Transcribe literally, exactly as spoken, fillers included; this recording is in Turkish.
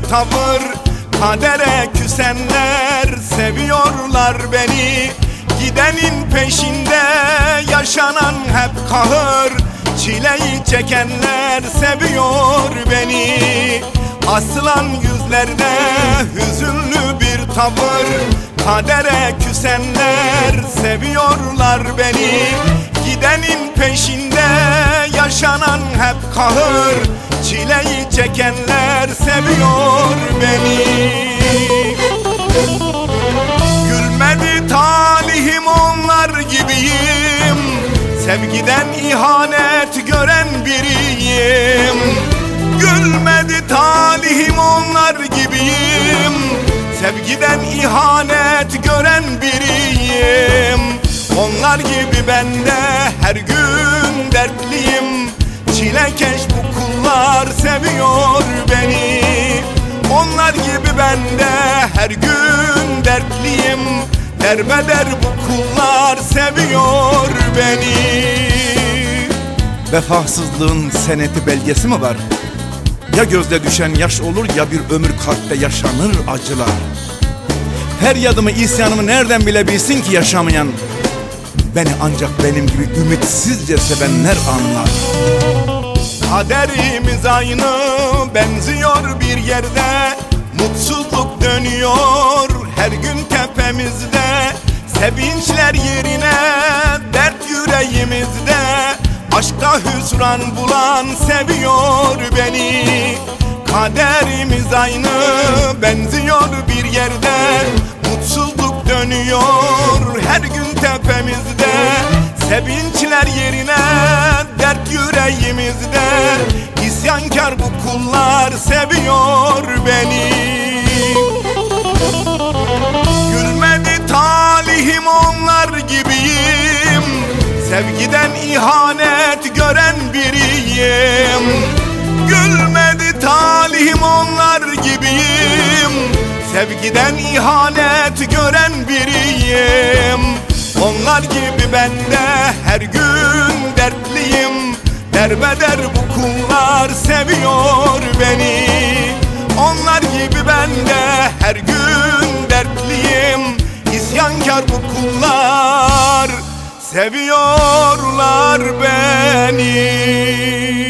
tavır. Kadere küsenler seviyorlar beni. Gidenin peşinde yaşanan hep kahır. Çileyi çekenler seviyor beni. Asılan yüzlerde hüzünlü bir tavır. Kadere küsenler seviyorlar beni. Gidenin peşinde yaşanan hep kahır. Çileyi çekenler seviyor beni. Gülmedi talihim onlar gibiyim. Sevgiden ihanet gören biriyim. Gülmedi talihim onlar gibiyim. Sevgiden ihanet gören biriyim. Onlar gibi ben de her gün dertliyim. Çilekeş bu kullar seviyor beni. Onlar gibi ben de her gün dertliyim. Derbeder bu kullar seviyor beni. Vefasızlığın seneti belgesi mi var? Ya gözde düşen yaş olur ya bir ömür kalpte yaşanır acılar. Her yadımı isyanımı nereden bilebilsin ki yaşamayan? Beni ancak benim gibi ümitsizce sevenler anlar. Kaderimiz aynı benziyor bir yerde. Mutsuzluk dönüyor her gün tepemizde. Sevinçler yerine dert yüreğimizde. Aşkta hüsran bulan seviyor beni. Kaderimiz aynı benziyor bir yerde. Mutsuzluk dönüyor her gün tepemizde. Sevinçler yerine dert yüreğimizde. İsyankar bu kullar seviyor beni. Gülmedi talihim onlar gibiyim. Sevgiden ihanet gören biriyim. Gülmedi talihim onlar gibiyim. Sevgiden ihanet gören biriyim. Onlar gibi ben de her gün dertliyim. Derbeder bu kullar seviyor beni. Onlar gibi ben de her gün dertliyim. İsyankar bu kullar seviyorlar beni.